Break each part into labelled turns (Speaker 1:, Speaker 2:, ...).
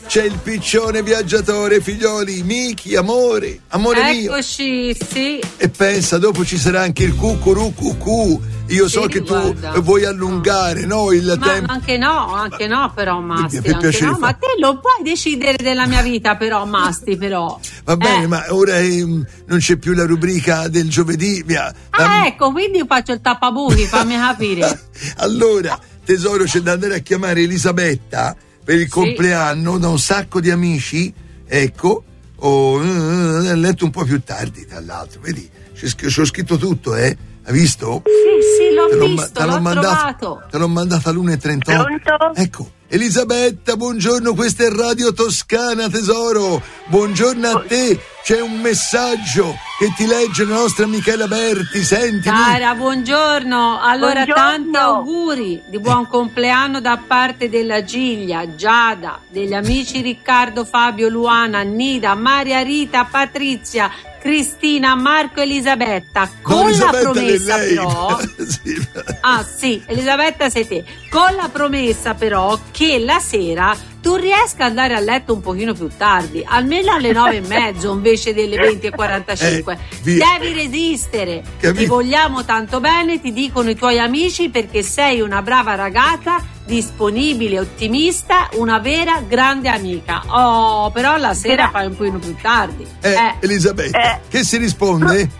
Speaker 1: c'è il piccione viaggiatore, figlioli, Miki, amore mio.
Speaker 2: Eccoci, sì.
Speaker 1: E pensa, dopo ci sarà anche il cucurù. Io so che
Speaker 2: guarda,
Speaker 1: tu vuoi allungare, no? Il tempo.
Speaker 2: Anche no, però, Masti.
Speaker 1: Per piacere,
Speaker 2: ma te non puoi decidere della mia vita, però, Masti, però.
Speaker 1: Va bene, ma ora non c'è più la rubrica del giovedì.
Speaker 2: Ecco, quindi io faccio il tappabuchi, fammi capire.
Speaker 1: Allora, tesoro, c'è da andare a chiamare Elisabetta per il compleanno da un sacco di amici. Ecco, ho letto un po' più tardi, tra l'altro. Vedi, ci ho scritto tutto, Hai visto?
Speaker 2: Sì, l'ho visto, l'ho trovato.
Speaker 1: Te l'ho mandata all'1:38.
Speaker 3: Pronto?
Speaker 1: Ecco, Elisabetta, buongiorno, questa è Radio Toscana, tesoro. Buongiorno a te. C'è un messaggio che ti legge la nostra Michela Berti, senti.
Speaker 2: Cara, buongiorno. Allora,
Speaker 3: Buongiorno.
Speaker 2: tanti auguri di buon compleanno da parte della Giglia, Giada, degli amici Riccardo, Fabio, Luana, Nida, Maria Rita, Patrizia, Cristina, Marco, Elisabetta, con la promessa però sì, Elisabetta sei te, con la promessa però che la sera tu riesca ad andare a letto un pochino più tardi, almeno alle 9:30 invece delle 20:45. Devi resistere.
Speaker 1: Capito?
Speaker 2: Ti vogliamo tanto bene, ti dicono i tuoi amici, perché sei una brava ragazza, disponibile, ottimista, una vera grande amica. Però la sera fai un pochino più tardi.
Speaker 1: Elisabetta, che si risponde?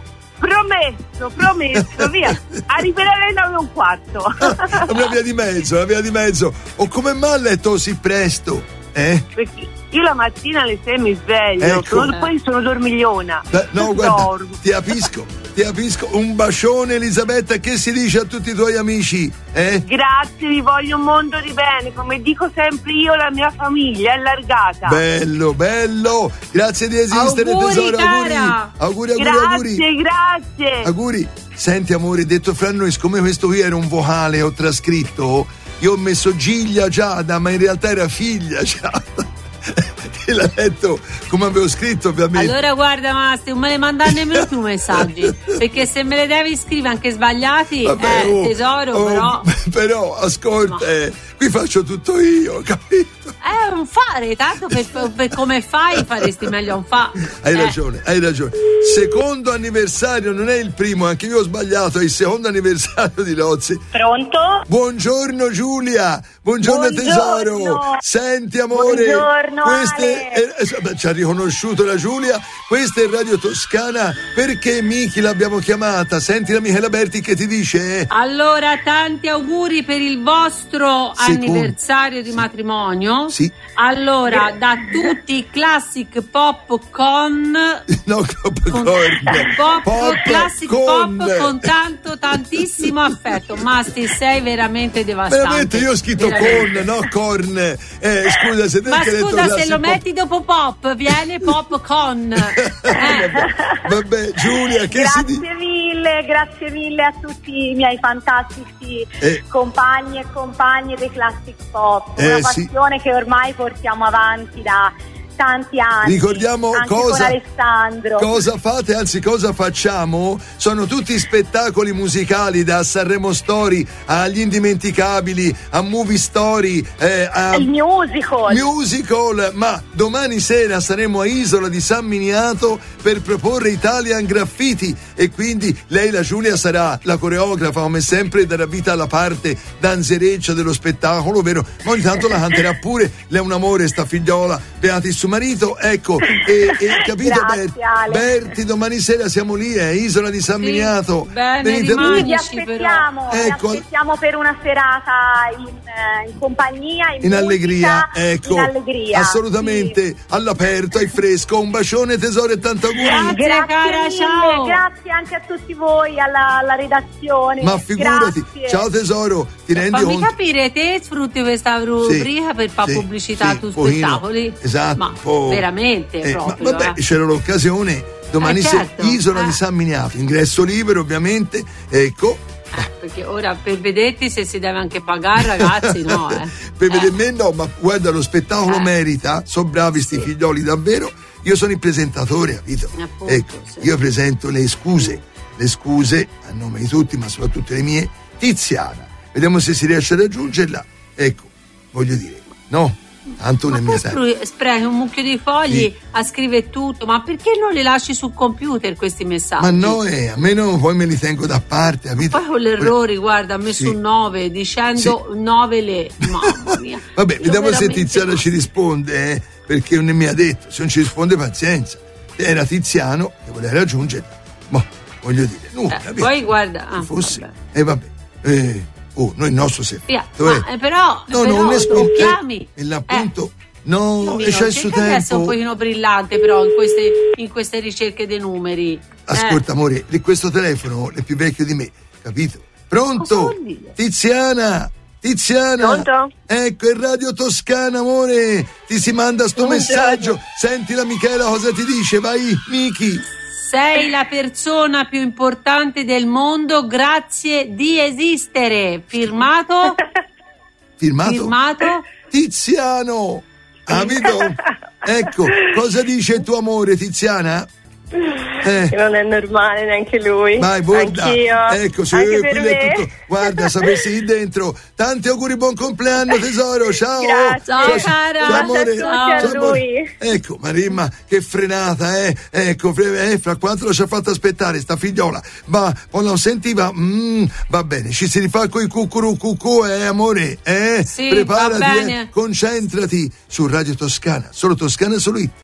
Speaker 3: Promesso, via. Arriverà alle 9:15.
Speaker 1: La via di mezzo. O come mai ha letto così presto?
Speaker 3: Perché io la mattina alle 6 mi sveglio,
Speaker 1: Ecco.
Speaker 3: poi sono dormigliona.
Speaker 1: No, guarda, ti capisco. Un bacione, Elisabetta, che si dice a tutti i tuoi amici?
Speaker 3: Grazie, vi voglio un mondo di bene, come dico sempre io, la mia famiglia è allargata.
Speaker 1: Bello. Grazie di esistere,
Speaker 2: Auguri,
Speaker 1: tesoro.
Speaker 2: cara.
Speaker 1: Auguri.
Speaker 3: Grazie.
Speaker 1: Auguri. Senti, amore, detto fra noi, siccome questo qui era un vocale, ho trascritto, io ho messo Giglia Giada, ma in realtà era figlia Giada. Te l'ha letto come avevo scritto, ovviamente.
Speaker 2: Allora guarda, Masti, non me ne mandare nemmeno più messaggi, perché se me le devi scrivere anche sbagliati, tesoro,
Speaker 1: però ascolta, qui faccio tutto io, capito?
Speaker 2: È un fare, tanto per come fai faresti meglio un fa.
Speaker 1: Hai ragione. Secondo anniversario, non è il primo, anche io ho sbagliato, è il secondo anniversario di Lozzi.
Speaker 3: Pronto?
Speaker 1: Buongiorno Giulia, buongiorno tesoro. Senti, amore,
Speaker 3: buongiorno,
Speaker 1: ci ha riconosciuto la Giulia. Questa è Radio Toscana, perché Miki l'abbiamo chiamata. Senti la Michela Berti che ti dice.
Speaker 2: Allora, tanti auguri per il vostro anniversario di matrimonio.
Speaker 1: Sì.
Speaker 2: Allora, da tutti Classic Popcorn.
Speaker 1: No,
Speaker 2: Classic Pop con tantissimo affetto. Masti, sei veramente devastante.
Speaker 1: Veramente, io ho scritto corn. Scusa, se
Speaker 2: ma scusa, se lo metti dopo pop, viene popcorn.
Speaker 1: Vabbè, Giulia, che si dice?
Speaker 3: Grazie mille a tutti i miei fantastici compagni e compagne dei Classic Pop. Una passione che ormai portiamo avanti da tanti anni.
Speaker 1: Ricordiamo
Speaker 3: anche
Speaker 1: cosa,
Speaker 3: con Alessandro.
Speaker 1: Cosa fate, anzi cosa facciamo? Sono tutti spettacoli musicali, da Sanremo Story agli Indimenticabili, a Movie Story,
Speaker 3: il musical.
Speaker 1: Ma domani sera saremo a Isola di San Miniato per proporre Italian Graffiti, e quindi lei, la Giulia, sarà la coreografa, come sempre darà vita alla parte danzereccia dello spettacolo, vero? Ma ogni tanto la canterà pure. Lei è un amore, sta figliola, beati suo marito, ecco, e capito? Berti, domani sera siamo lì, Isola di San Miniato.
Speaker 2: Bene,
Speaker 3: vi aspettiamo,
Speaker 1: ecco.
Speaker 3: Vi aspettiamo per una serata in compagnia, in
Speaker 1: allegria,
Speaker 3: musica,
Speaker 1: ecco,
Speaker 3: in allegria,
Speaker 1: assolutamente, all'aperto, ai fresco. Un bacione tesoro e tanto auguri.
Speaker 2: Grazie cara, ciao.
Speaker 3: Grazie anche a tutti voi, alla redazione.
Speaker 1: Ma figurati.
Speaker 3: Grazie.
Speaker 1: Ciao tesoro, ti rendi
Speaker 2: Fammi
Speaker 1: conto?
Speaker 2: Capire, te sfrutti questa rubrica per fare pubblicità tu spettacoli?
Speaker 1: Esatto.
Speaker 2: Ma veramente proprio.
Speaker 1: Ma vabbè, c'era l'occasione domani
Speaker 2: certo.
Speaker 1: Isola di San Miniato, ingresso libero ovviamente, ecco.
Speaker 2: Perché ora per vederti, se si deve anche pagare, ragazzi, no.
Speaker 1: Per vedere me no, ma guarda, lo spettacolo merita, sono bravi sti figlioli davvero. Io sono il presentatore, capito?
Speaker 2: Appunto,
Speaker 1: ecco, io presento le scuse a nome di tutti, ma soprattutto le mie. Tiziana, vediamo se si riesce a raggiungerla. Ecco, voglio dire, no? Tanto non mi serve.
Speaker 2: Sprechi un mucchio di fogli a scrivere tutto, ma perché non li lasci sul computer questi messaggi?
Speaker 1: Ma no, a me non, poi me li tengo da parte, capito?
Speaker 2: Poi con gli errori, guarda, ha messo un 9 dicendo 9 le. Mamma mia.
Speaker 1: Vabbè, vediamo se Tiziana ci risponde, perché non mi ha detto. Se non ci risponde, pazienza. Era Tiziano che voleva raggiungere, ma voglio dire, nulla.
Speaker 2: Poi guarda,
Speaker 1: fosse. Vabbè. Noi il nostro servizio.
Speaker 2: Però
Speaker 1: non è
Speaker 2: chiami.
Speaker 1: E l'appunto. No, c'è il suo tempo.
Speaker 2: Adesso è un pochino brillante, però in queste ricerche dei numeri.
Speaker 1: Ascolta, amore, di questo telefono è più vecchio di me, capito? Pronto? Tiziana?
Speaker 4: Pronto?
Speaker 1: Ecco, è Radio Toscana, amore. Ti si manda sto messaggio. Senti la Michela cosa ti dice, vai, Miki.
Speaker 2: Sei la persona più importante del mondo, grazie di esistere. Firmato?
Speaker 1: Tiziano. Capito? Ecco, cosa dice il tuo amore, Tiziana?
Speaker 4: Non è normale neanche lui.
Speaker 1: Vai, guarda.
Speaker 4: Anch'io.
Speaker 1: Ecco,
Speaker 4: anche per me.
Speaker 1: è tutto. Guarda, sapessi lì dentro. Tanti auguri, buon compleanno, tesoro. Ciao.
Speaker 4: Grazie.
Speaker 2: Ciao,
Speaker 4: amore. Ciao a lui.
Speaker 1: Ecco, Marimma, che frenata, Ecco, fra quanto ci ha fatto aspettare sta figliola. Ma poi non sentiva. Va bene, ci si rifà coi cucuru, amore.
Speaker 2: Sì,
Speaker 1: preparati,
Speaker 2: va bene.
Speaker 1: concentrati su Radio Toscana. Solo Toscana, solo